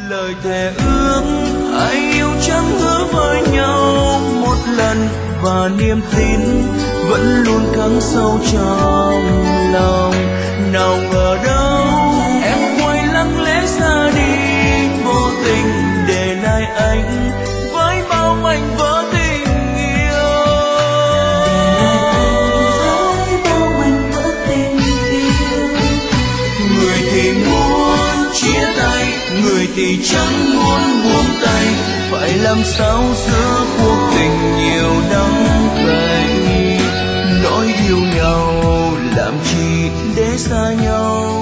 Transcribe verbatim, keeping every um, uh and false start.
lời thề ước ai yêu chẳng hứa với nhau một lần, và niềm tin vẫn luôn khắc sâu trong lòng. Nào ngờ đâu em quay lặng lẽ ra đi, vô tình để lại anh với bao mảnh vỡ tình yêu. Với bao mảnh vỡ tình yêu. Người thì muốn chia tay, người thì chẳng muốn buông tay, phải làm sao giữa cuộc tình nhiều đắng cay. Nói yêu nhau làm chi để xa nhau.